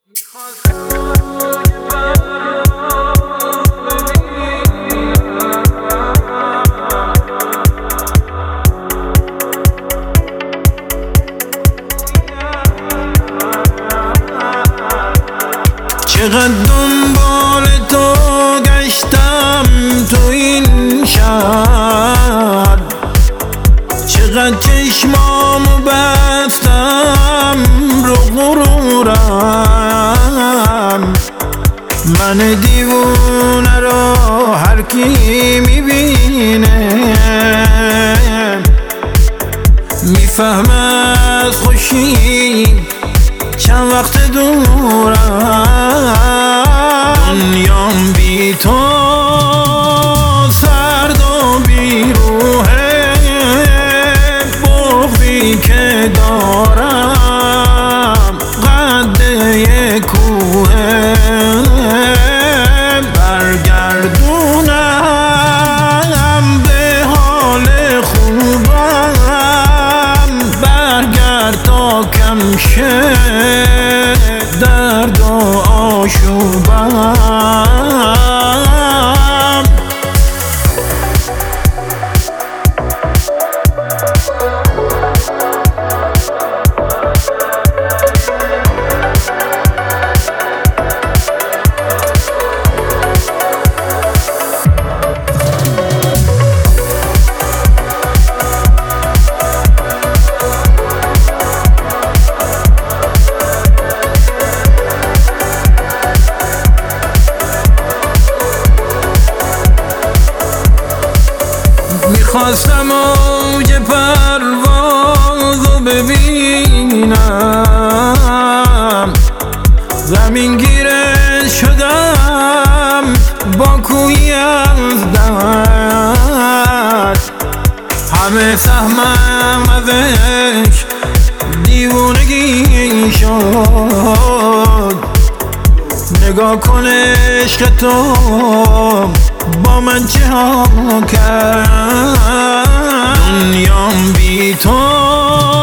چقدر دنبال تو گشتم تو این شهر، چقدر چشمامو بستم رو غرورم. من دیوونه رو هر کی میبینه میفهمه از خوشی چند وقت دورم. دنیام بی تو سرد و بی روحه، بغضی که دارم قد یک کوهه. برگردونم به حال خوبم، برگرد تا کم شه درد و آشوبم. میخواستم اوج پروازو ببینم، زمین گیره شدم با کوی از دست. همه سهمم ازش دیوونگی شد. نگاه کن عشق تو با من چه ها کرد. دنیام بی تو